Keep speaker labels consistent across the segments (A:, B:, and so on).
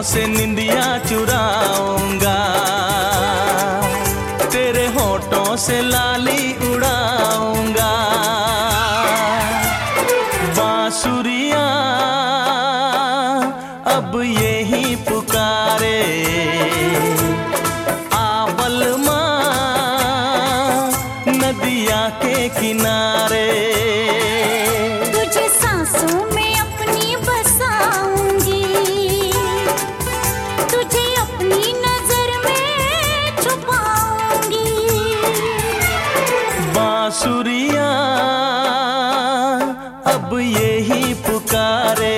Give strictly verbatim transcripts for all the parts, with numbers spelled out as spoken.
A: आँखों से निंदिया चुराऊंगा, तेरे होठों से लाली उड़ाऊंगा। बांसुरियाँ अब यही पुकारे, आवल माँ नदिया के किनारे।
B: तुझे सांसों में अपनी बसाऊंगी, तुझे अपनी नजर में छुपाऊंगी।
A: बांसुरियाँ अब यही पुकारे,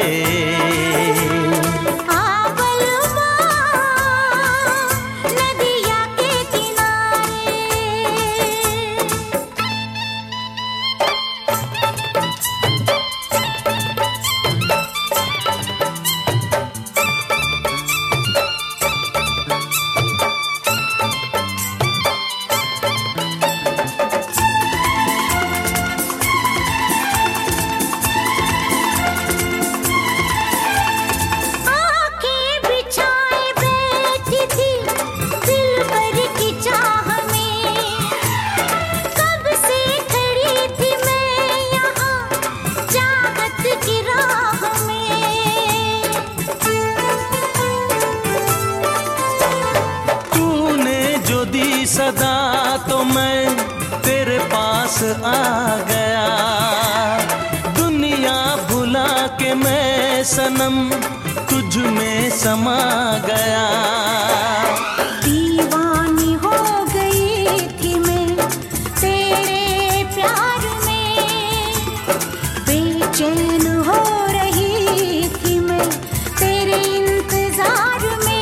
A: सदा तो मैं तेरे पास आ गया। दुनिया भुला के मैं सनम तुझ में समा गया।
B: दीवानी हो गई थी मैं तेरे प्यार में, बेचैन हो रही थी मैं तेरे इंतजार में।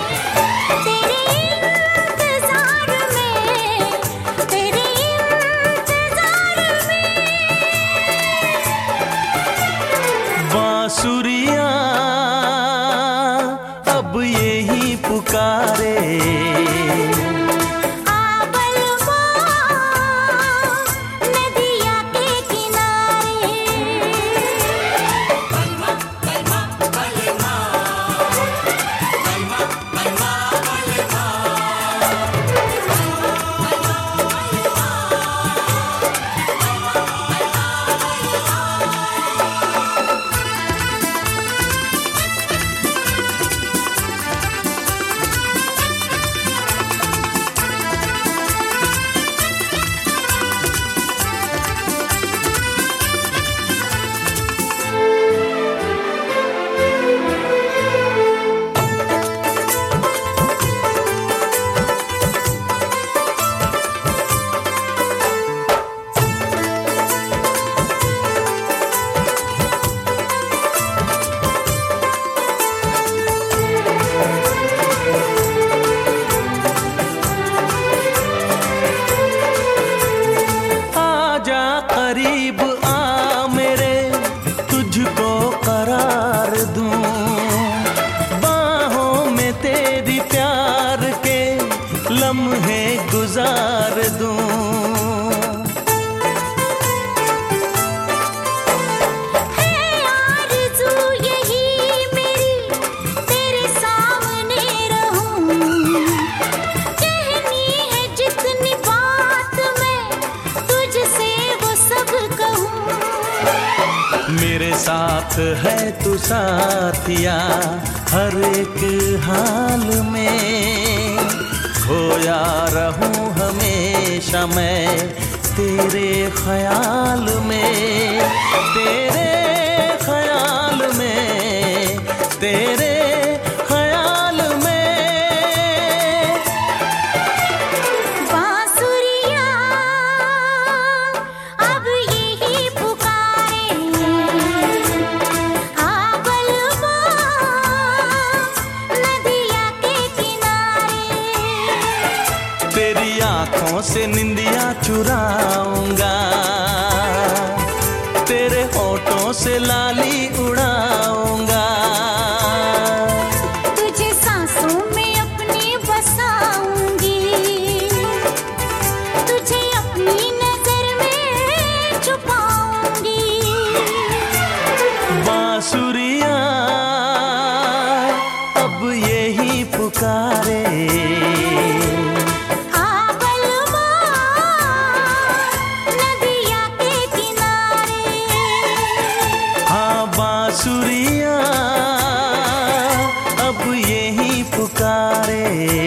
A: बांसुरियाँ अब यही पुकारे, करीब आ मेरे तुझको करार दूं, बाहों में तेरी प्यार के लम्हे गुजार दूं। मेरे साथ है तू साथिया हर एक हाल में, खोया रहूं हमेशा मैं तेरे ख्याल में, तेरे ख्याल में, तेरे ख्याल में।
B: बांसुरियाँ अब यही पुकारे,
A: तेरी आँखों से निंदिया चुराऊंगा, तेरे होठों से लाली उड़ाऊंगा।
B: तुझे सांसों में अपनी बसाऊंगी, तुझे अपनी नजर में छुपाऊंगी।
A: बांसुरियाँ अब पुकारे।
B: आ बलमा नदिया के किनारे।
A: हाँ बांसुरियाँ अब यही पुकारे।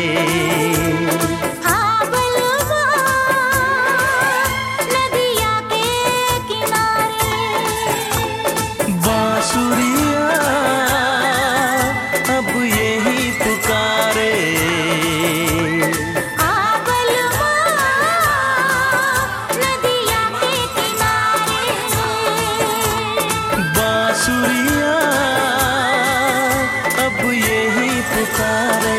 B: आ बलमा नदिया के किनारे।
A: बांसुरियाँ अब यही पुकारे।
B: आ बलमा नदिया के किनारे।
A: बांसुरियाँ अब यही पुकारे।